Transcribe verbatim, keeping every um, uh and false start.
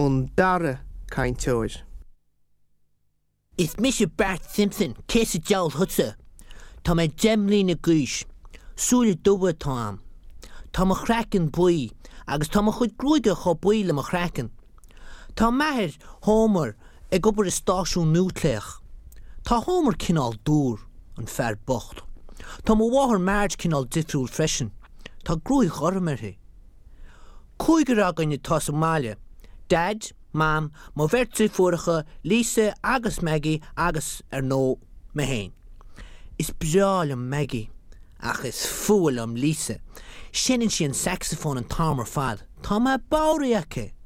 an dara cainteoir. Is Misha Bart Simpson, Casey Joel Hutsa. Tá mé gemlí na gúis, súla dubha tám. Tá mo chracan buí, agus tá mo chud grúige cho buí le mo chracan. Tá maithir Homer ag obair is stáisiún nútléach. Tá Homer cinál dúr an fear bocht. Tá mo bháthar Marge cinál difriúil freisin. Tá grúig chormarthaí. Cúigar agan tá Somália. Dad, Mam, mo bheirt fuaracha Lisa agus Maggie agus ar nó me héin. Is breáil am Maggie, ach is fuail am Lisa. Sinan sí an saxophone an támar fad. Tá má báirí aice.